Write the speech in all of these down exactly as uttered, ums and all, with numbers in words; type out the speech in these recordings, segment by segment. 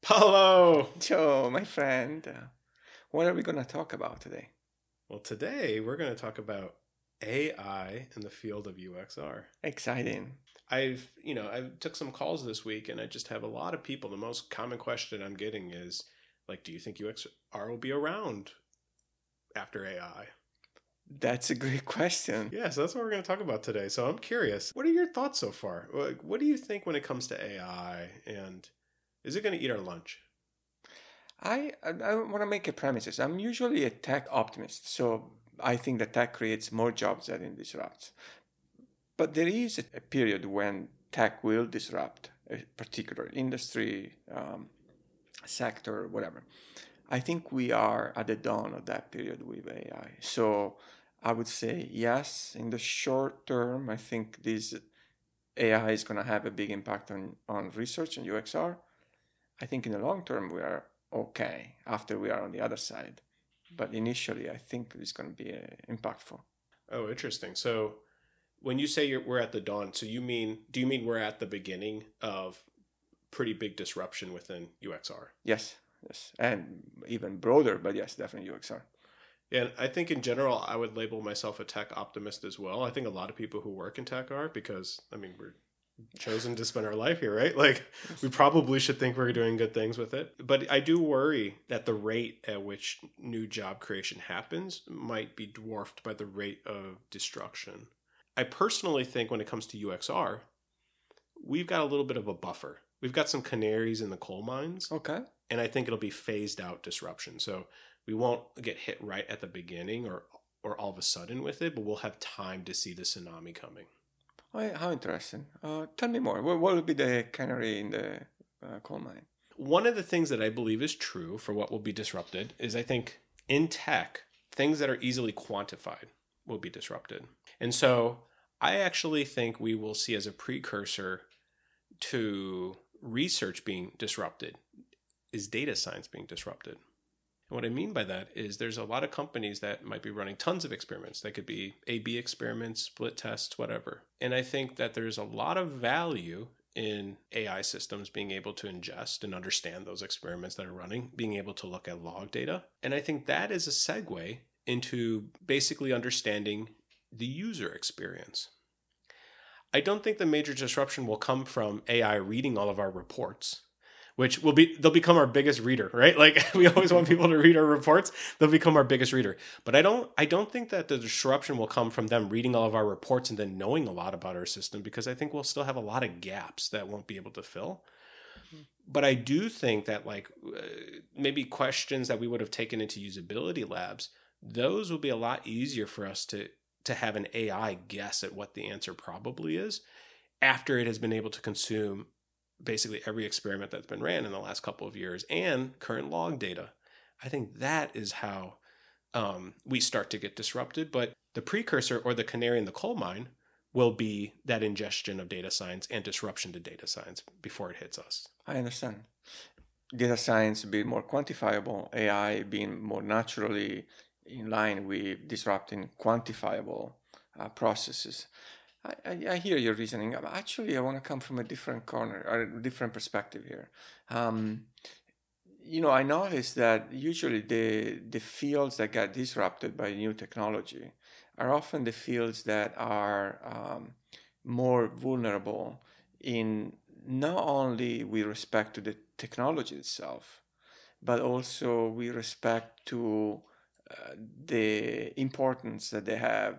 Paulo! Joe, my friend, uh, what are we going to talk about today? Well, today we're going to talk about A I in the field of U X R. Exciting. I've, you know, I took some calls this week and I just have a lot of people. The most common question I'm getting is, like, do you think U X R will be around after A I? That's a great question. Yeah, so that's what we're going to talk about today. So I'm curious, what are your thoughts so far? Like, what do you think when it comes to A I, and is it going to eat our lunch? I, I, I want to make a premises. I'm usually a tech optimist, so I think that tech creates more jobs than it disrupts. But there is a period when tech will disrupt a particular industry, um, sector, whatever. I think we are at the dawn of that period with A I. So I would say yes, in the short term, I think this A I is going to have a big impact on, on research and U X R. I think in the long term, we are okay after we are on the other side. But initially, I think it's going to be uh, impactful. Oh, interesting. So when you say you're, we're at the dawn, so you mean, do you mean we're at the beginning of pretty big disruption within U X R? Yes, yes. And even broader, but yes, definitely U X R. And I think in general, I would label myself a tech optimist as well. I think a lot of people who work in tech are, because, I mean, we're chosen to spend our life here, right? Like, we probably should think we're doing good things with it. But I do worry that the rate at which new job creation happens might be dwarfed by the rate of destruction. I personally think when it comes to U X R, we've got a little bit of a buffer. We've got some canaries in the coal mines. Okay. And I think it'll be phased out disruption. So we won't get hit right at the beginning or or all of a sudden with it, but we'll have time to see the tsunami coming. Oh, how interesting. Uh, tell me more. What, what will be the canary in the uh, coal mine? One of the things that I believe is true for what will be disrupted is I think in tech, things that are easily quantified will be disrupted. And so I actually think we will see as a precursor to research being disrupted is data science being disrupted. And what I mean by that is there's a lot of companies that might be running tons of experiments. They could be A B experiments, split tests, whatever. And I think that there's a lot of value in A I systems being able to ingest and understand those experiments that are running, being able to look at log data. And I think that is a segue into basically understanding the user experience. I don't think the major disruption will come from A I reading all of our reports, which will be, they'll become our biggest reader, right? Like, we always want people to read our reports. They'll become our biggest reader. But I don't, I don't think that the disruption will come from them reading all of our reports and then knowing a lot about our system, because I think we'll still have a lot of gaps that won't be able to fill. But I do think that, like, uh, maybe questions that we would have taken into usability labs, those will be a lot easier for us to, to have an A I guess at what the answer probably is after it has been able to consume basically every experiment that's been ran in the last couple of years and current log data. I think that is how um, we start to get disrupted. But the precursor, or the canary in the coal mine, will be that ingestion of data science and disruption to data science before it hits us. I understand. Data science being more quantifiable, A I being more naturally in line with disrupting quantifiable uh, processes. I, I, I hear your reasoning. Actually, I want to come from a different corner or a different perspective here. Um, you know, I noticed that usually the the fields that get disrupted by new technology are often the fields that are um, more vulnerable in not only with respect to the technology itself, but also with respect to uh, the importance that they have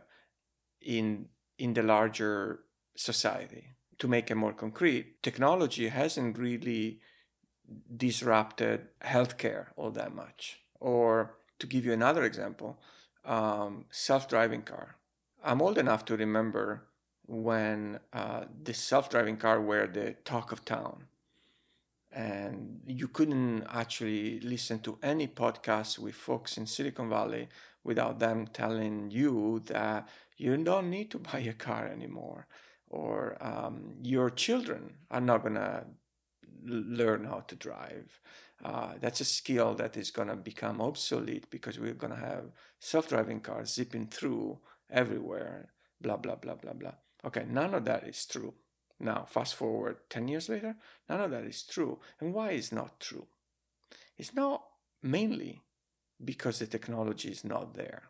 in in the larger society. To make it more concrete, technology hasn't really disrupted healthcare all that much. Or to give you another example, um, self-driving car. I'm old enough to remember when uh, the self-driving car were the talk of town. And you couldn't actually listen to any podcast with folks in Silicon Valley without them telling you that you don't need to buy a car anymore, or um, your children are not going to learn how to drive. Uh, that's a skill that is going to become obsolete because we're going to have self-driving cars zipping through everywhere, blah, blah, blah, blah, blah. Okay, none of that is true. Now, fast forward ten years later, none of that is true. And why is not true? It's not mainly because the technology is not there.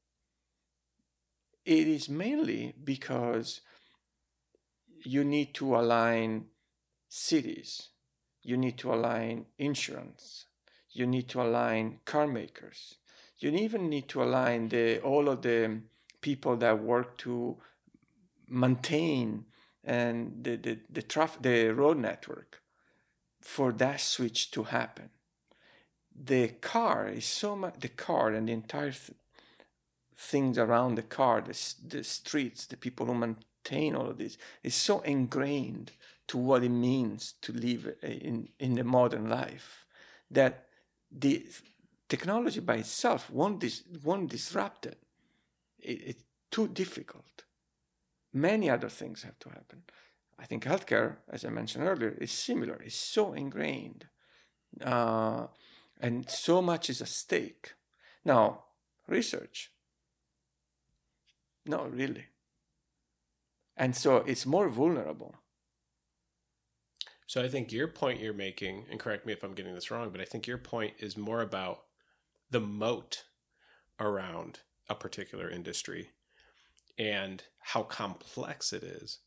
It is mainly because you need to align cities, you need to align insurance, you need to align car makers, you even need to align the all of the people that work to maintain and the the the, traf- the road network for that switch to happen. The car is so much, the car and the entire th- things around the car, the, the streets, the people who maintain all of this, is so ingrained to what it means to live in, in the modern life that the technology by itself won't, dis, won't disrupt it. it. It's too difficult. Many other things have to happen. I think healthcare, as I mentioned earlier, is similar. It's so ingrained. Uh, and so much is at stake. Now, research, not really. And so it's more vulnerable. So I think your point you're making, and correct me if I'm getting this wrong, but I think your point is more about the moat around a particular industry and how complex it is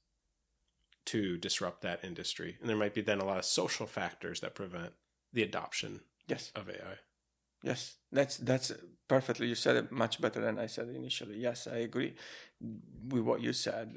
to disrupt that industry. And there might be then a lot of social factors that prevent the adoption yes. of A I. Yes, that's that's perfectly. You said it much better than I said initially. Yes, I agree with what you said.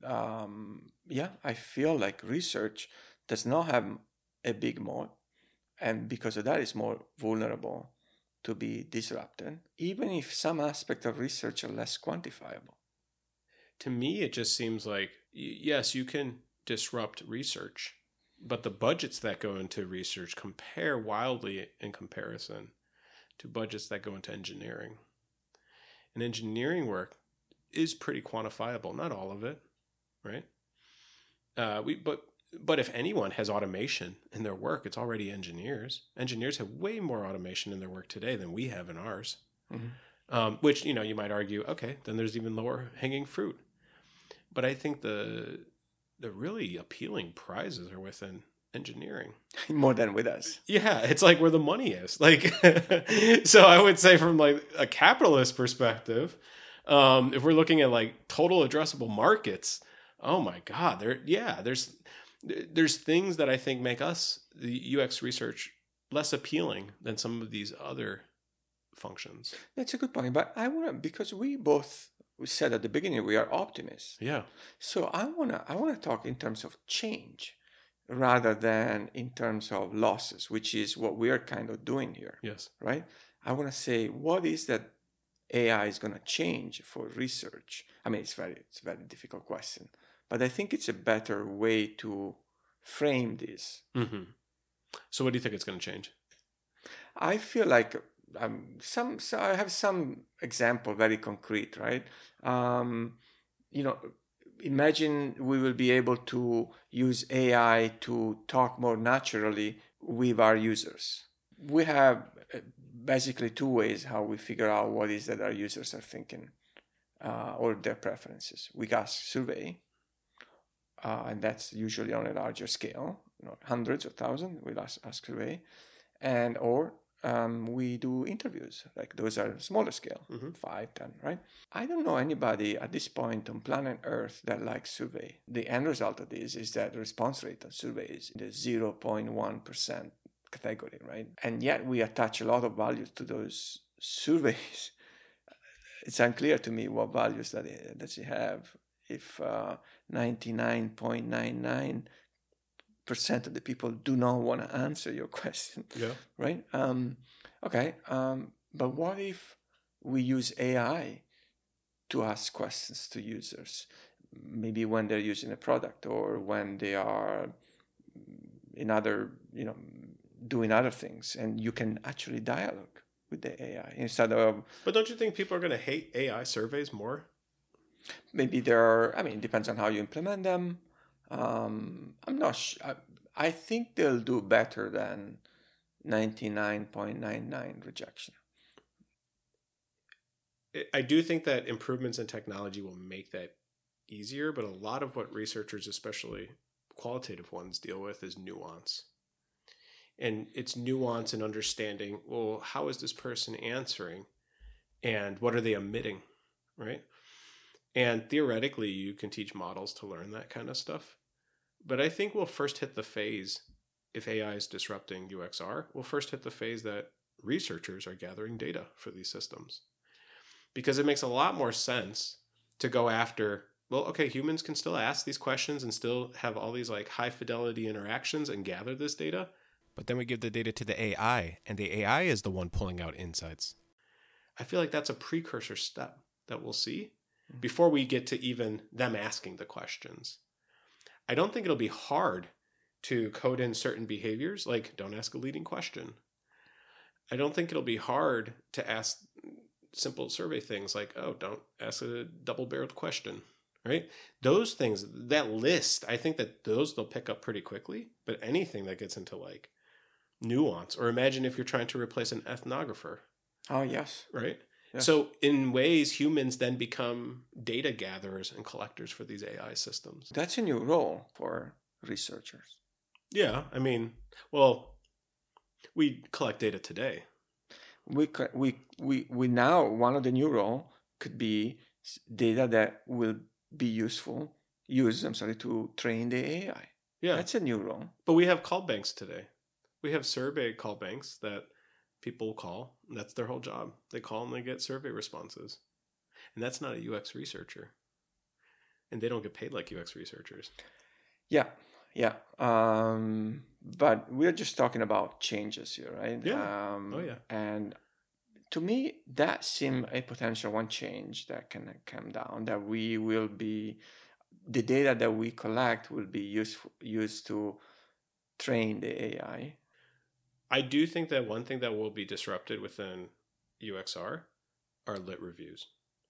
Um, yeah, I feel like research does not have a big moat, and because of that, it's more vulnerable to be disrupted, even if some aspects of research are less quantifiable. To me, it just seems like, yes, you can disrupt research, but the budgets that go into research compare wildly in comparison to budgets that go into engineering. And engineering work is pretty quantifiable, not all of it, right? Uh, we but but if anyone has automation in their work, it's already engineers. Engineers have way more automation in their work today than we have in ours. Mm-hmm. Um, which, you know, you might argue, okay, then there's even lower hanging fruit. But I think the the really appealing prizes are within engineering. More than with us. Yeah, it's like where the money is. Like, so I would say from like a capitalist perspective, um, if we're looking at like total addressable markets, oh my God, there, yeah, there's there's things that I think make us, the U X research, less appealing than some of these other functions. That's a good point. But I want to, because we both we said at the beginning we are optimists. Yeah. So I wanna I wanna talk in terms of change, rather than in terms of losses, which is what we are kind of doing here. Yes. Right? I want to say, what is that A I is going to change for research? I mean, it's very, it's a very difficult question, but I think it's a better way to frame this. Mm-hmm. So what do you think it's going to change? I feel like um, some, so I have some example, very concrete, right? Um, you know, imagine we will be able to use A I to talk more naturally with our users. We have basically two ways how we figure out what is that our users are thinking uh, or their preferences. We ask survey, uh, and that's usually on a larger scale, you know, hundreds or thousands. We ask, ask survey, and or Um, we do interviews, like those are smaller scale, mm-hmm. five, ten, right? I don't know anybody at this point on planet Earth that likes survey. The end result of this is that the response rate on survey is in the zero point one percent category, right? And yet we attach a lot of values to those surveys. It's unclear to me what values that it, that you have. If uh, ninety-nine point nine nine percent of the people do not want to answer your question. Yeah. Right? Um, okay. Um, but what if we use A I to ask questions to users? Maybe when they're using a product or when they are in other, you know, doing other things, and you can actually dialogue with the A I instead of. But don't you think people are going to hate A I surveys more? Maybe there are. I mean, it depends on how you implement them. Um, I'm not sure. I, I think they'll do better than ninety-nine point nine nine rejection. I do think that improvements in technology will make that easier, but a lot of what researchers especially qualitative ones deal with is nuance. And it's nuance and understanding, well, how is this person answering? And what are they omitting, right? And theoretically, you can teach models to learn that kind of stuff. But I think we'll first hit the phase, if A I is disrupting U X R, we'll first hit the phase that researchers are gathering data for these systems. Because it makes a lot more sense to go after, well, okay, humans can still ask these questions and still have all these like high fidelity interactions and gather this data. But then we give the data to the A I, and the A I is the one pulling out insights. I feel like that's a precursor step that we'll see before we get to even them asking the questions. I don't think it'll be hard to code in certain behaviors, like don't ask a leading question. I don't think it'll be hard to ask simple survey things like, oh, don't ask a double-barreled question, right? Those things, that list, I think that those they'll pick up pretty quickly, but anything that gets into like nuance, or imagine if you're trying to replace an ethnographer. Oh, yes. Right? Yes. So in ways, humans then become data gatherers and collectors for these A I systems. That's a new role for researchers. Yeah, I mean, well, we collect data today. We we we we now, one of the new role could be data that will be useful, use, I'm sorry, to train the A I. Yeah. That's a new role. But we have call banks today. We have survey call banks that people call. And that's their whole job. They call and they get survey responses. And that's not a U X researcher. And they don't get paid like U X researchers. Yeah, yeah. Um, but we're just talking about changes here, right? Yeah. Um, oh, yeah. And to me, that seems a potential one change that can come down, that we will be, the data that we collect will be useful, used to train the A I. I do think that one thing that will be disrupted within U X R are lit reviews.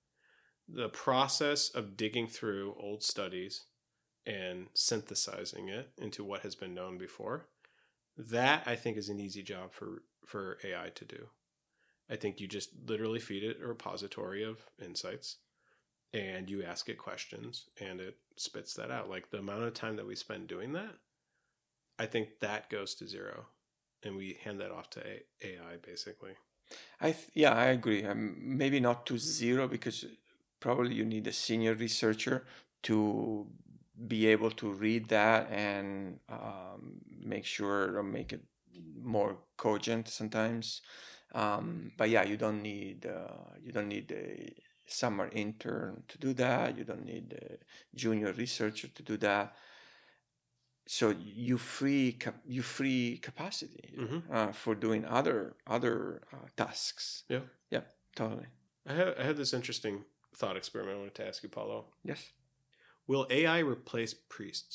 The process of digging through old studies and synthesizing it into what has been known before, that I think is an easy job for, for A I to do. I think you just literally feed it a repository of insights and you ask it questions and it spits that out. Like the amount of time that we spend doing that, I think that goes to zero. And we hand that off to A I, basically. I th- yeah, I agree. Um, maybe not to zero, because probably you need a senior researcher to be able to read that and um, make sure or make it more cogent sometimes. Um, but yeah, you don't need uh, you don't need a summer intern to do that. You don't need a junior researcher to do that. So you free cap- you free capacity mm-hmm. uh, for doing other other uh, tasks. Yeah, yeah, totally. I had I had this interesting thought experiment I wanted to ask you, Paulo. Yes. Will A I replace priests?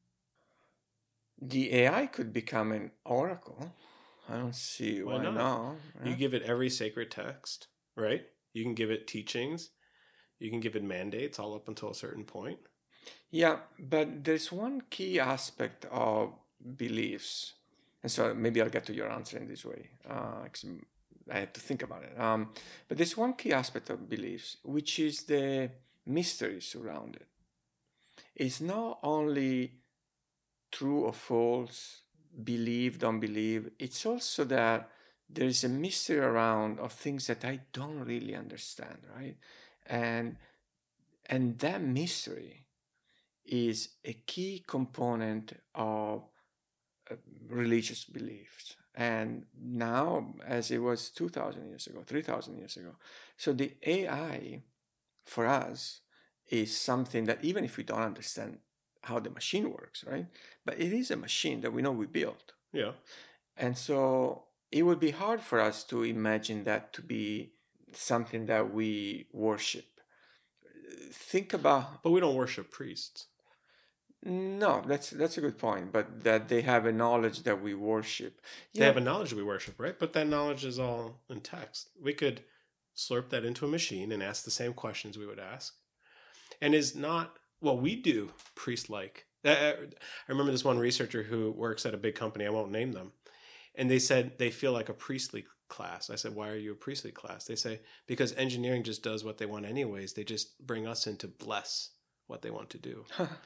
The A I could become an oracle. I don't see why, why not. not. Yeah. You give it every sacred text, right? You can give it teachings. You can give it mandates all up until a certain point. Yeah, but there's one key aspect of beliefs. And so maybe I'll get to your answer in this way. Uh, I have to think about it. Um, but there's one key aspect of beliefs, which is the mystery surrounded. It's not only true or false, believe, don't believe. It's also that there is a mystery around of things that I don't really understand, right? And and that mystery is a key component of uh, religious beliefs. And now, as it was two thousand years ago, three thousand years ago. So the A I, for us, is something that even if we don't understand how the machine works, right? But it is a machine that we know we built. Yeah. And so it would be hard for us to imagine that to be something that we worship. Think about... But we don't worship priests. No, that's that's a good point. But that they have a knowledge that we worship. They yeah. have a knowledge we worship, right? But that knowledge is all in text. We could slurp that into a machine and ask the same questions we would ask. And is not what we do priest-like. I remember this one researcher who works at a big company. I won't name them. And they said they feel like a priestly class. I said, why are you a priestly class? They say, because engineering just does what they want anyways. They just bring us in to bless what they want to do.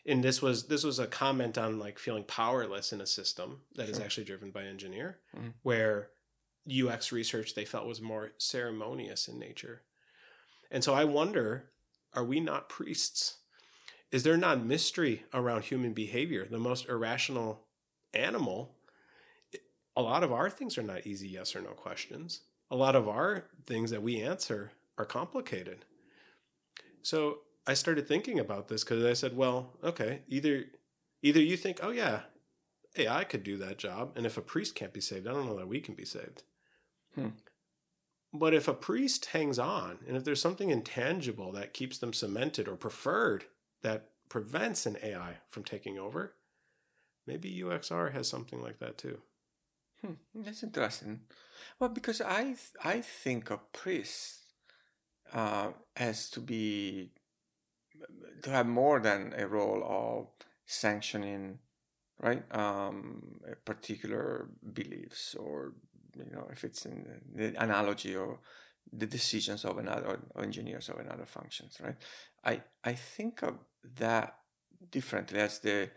and this was this was a comment on like feeling powerless in a system that is Sure. actually driven by engineer, Mhm. where U X research they felt was more ceremonious in nature. And so I wonder, are we not priests? Is there not mystery around human behavior? The most irrational animal, a lot of our things are not easy yes or no questions. A lot of our things that we answer are complicated. So I started thinking about this because I said, well, okay, either either you think, oh yeah, A I could do that job, and if a priest can't be saved, I don't know that we can be saved. Hmm. But if a priest hangs on, and if there's something intangible that keeps them cemented or preferred that prevents an A I from taking over, maybe U X R has something like that too. Hmm. That's interesting. Well, because I th- I think of priests uh, as to be to have more than a role of sanctioning, right? Um, a particular beliefs, or you know, if it's in the analogy or the decisions of another or engineers of another functions, right? I I think of that differently as the,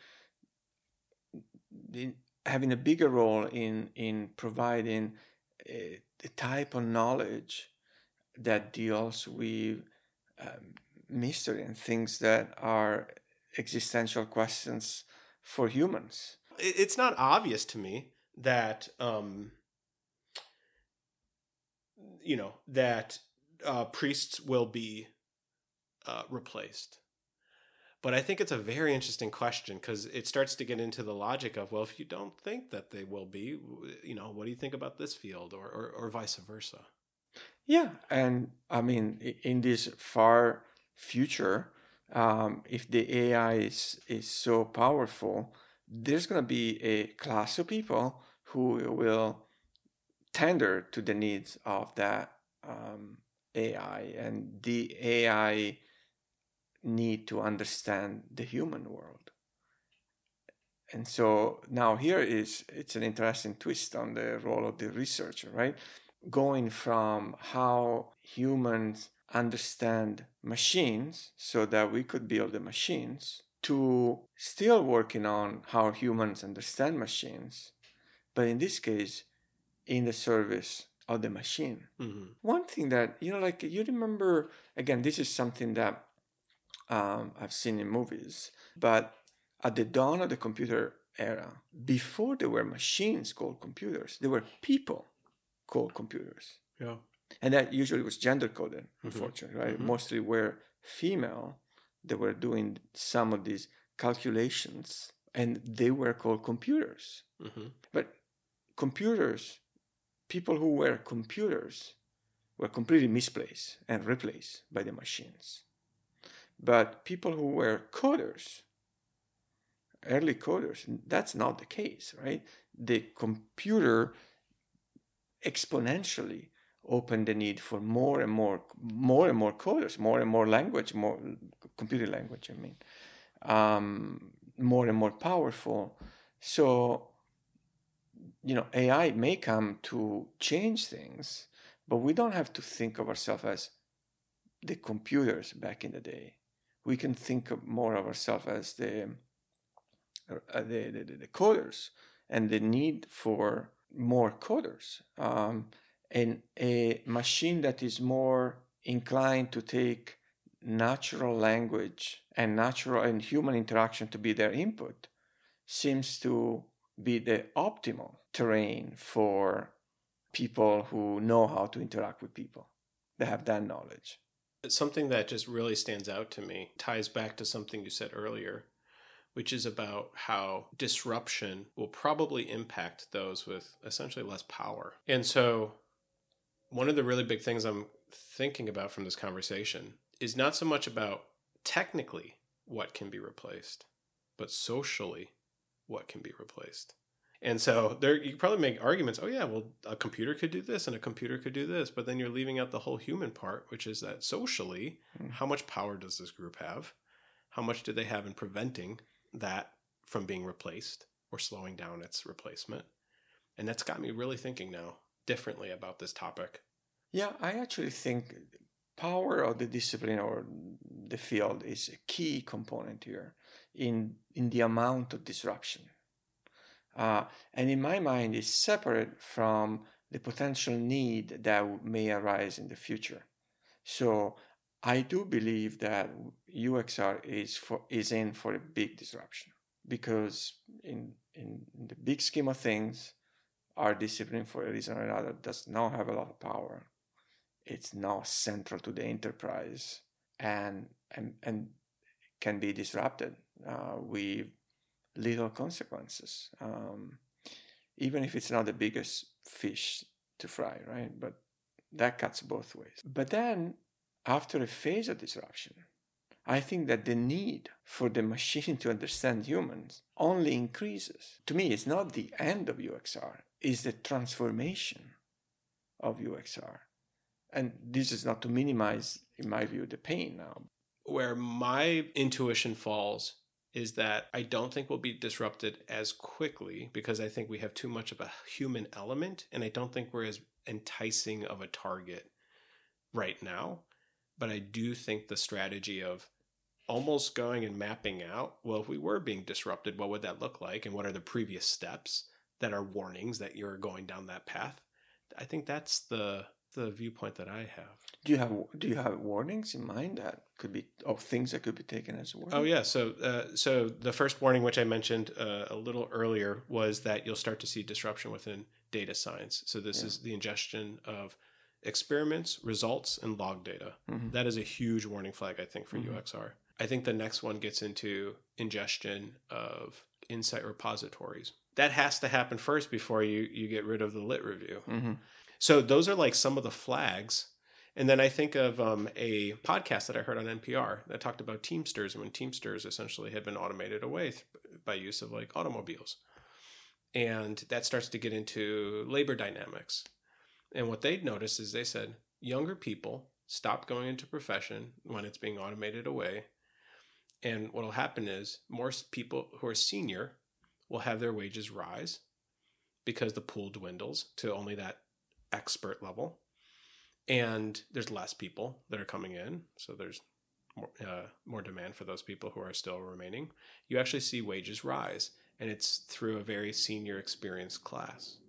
the having a bigger role in in providing a, the type of knowledge that deals with um, mystery and things that are existential questions for humans. It's not obvious to me that um, you know that uh, priests will be uh, replaced. But I think it's a very interesting question because it starts to get into the logic of, well, if you don't think that they will be, you know, what do you think about this field, or or, or vice versa? Yeah, and I mean, in this far future, um, if the A I is, is so powerful, there's going to be a class of people who will tender to the needs of that um, A I, and the A I need to understand the human world. And so now here is it's an interesting twist on the role of the researcher, right? Going from how humans understand machines so that we could build the machines to still working on how humans understand machines, but in this case, in the service of the machine. Mm-hmm. One thing that, you know, like you remember, again, this is something that um, I've seen in movies, but at the dawn of the computer era, before there were machines called computers, there were people called computers. Yeah. And that usually was gender coded, Mm-hmm. unfortunately, right? Mm-hmm. Mostly were female. They were doing some of these calculations, and they were called computers. Mm-hmm. But computers, people who were computers, were completely misplaced and replaced by the machines. But people who were coders, early coders, that's not the case, right? The computer exponentially opened the need for more and more, more and more coders, more and more language, more computer language. I mean, um, more and more powerful. So, you know, A I may come to change things, but we don't have to think of ourselves as the computers back in the day. We can think of more of ourselves as the, uh, the, the the coders, and the need for more coders, um, and a machine that is more inclined to take natural language and natural and human interaction to be their input seems to be the optimal terrain for people who know how to interact with people, that have that knowledge. Something that just really stands out to me ties back to something you said earlier, which is about how disruption will probably impact those with essentially less power. And so, one of the really big things I'm thinking about from this conversation is not so much about technically what can be replaced, but socially what can be replaced. And so there you could probably make arguments, oh yeah, well a computer could do this and a computer could do this, but then you're leaving out the whole human part, which is that socially, mm. how much power does this group have? How much do they have in preventing that from being replaced or slowing down its replacement? And that's got me really thinking now differently about this topic. Yeah, I actually think power of the discipline or the field is a key component here in in the amount of disruption. Uh, and in my mind, is separate from the potential need that may arise in the future. So I do believe that U X R is for is in for a big disruption, because in in the big scheme of things, our discipline, for a reason or another, does not have a lot of power. It's now central to the enterprise, and and and can be disrupted uh, with little consequences, um, even if it's not the biggest fish to fry, right? But that cuts both ways. But then, after a phase of disruption, I think that the need for the machine to understand humans only increases. To me, it's not the end of U X R, it's the transformation of U X R. And this is not to minimize, in my view, the pain now. Where my intuition falls is that I don't think we'll be disrupted as quickly, because I think we have too much of a human element, and I don't think we're as enticing of a target right now. But I do think the strategy of almost going and mapping out, well, if we were being disrupted, what would that look like? And what are the previous steps that are warnings that you're going down that path? I think that's the the viewpoint that I have. Do you have do you have warnings in mind that could be, or things that could be taken as warnings? Oh yeah, so uh, so the first warning, which I mentioned uh, a little earlier, was that you'll start to see disruption within data science. So this yeah. is the ingestion of experiments, results, and log data. Mm-hmm. That is a huge warning flag, I think, for mm-hmm. U X R. I think the next one gets into ingestion of insight repositories. That has to happen first before you you get rid of the lit review. Mm-hmm. So those are like some of the flags. And then I think of um, a podcast that I heard on N P R that talked about Teamsters, when Teamsters essentially had been automated away th- by use of like automobiles. And that starts to get into labor dynamics. And what they'd noticed is they said younger people stop going into profession when it's being automated away. And what will happen is more people who are senior will have their wages rise because the pool dwindles to only that expert level. And there's less people that are coming in. So there's more, uh, more demand for those people who are still remaining. You actually see wages rise, and it's through a very senior experienced class.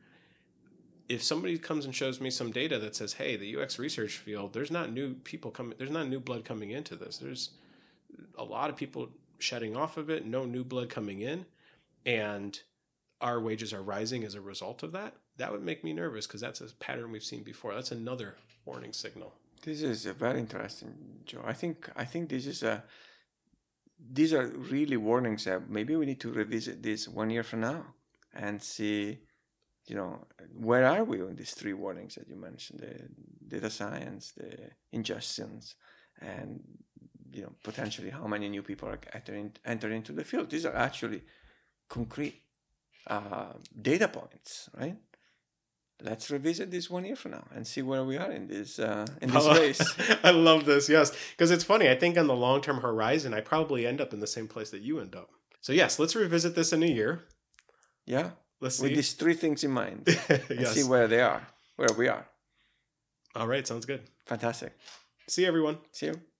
If somebody comes and shows me some data that says, hey, the U X research field, there's not new people coming, there's not new blood coming into this. There's a lot of people shedding off of it, no new blood coming in, and our wages are rising as a result of that. That would make me nervous, because that's a pattern we've seen before. That's another warning signal. This is a very interesting, Joe. I think I think this is a these are really warnings that maybe we need to revisit this one year from now and see, you know, where are we on these three warnings that you mentioned: the data science, the ingestions, and you know, potentially how many new people are entering entering into the field. These are actually concrete uh, data points, right? Let's revisit this one year from now and see where we are in this uh, in this oh, race. I love this, yes. Because it's funny, I think on the long-term horizon, I probably end up in the same place that you end up. So yes, let's revisit this in a year. Yeah, let's see. With these three things in mind. And yes. see where they are, where we are. All right, sounds good. Fantastic. See you, everyone. See you.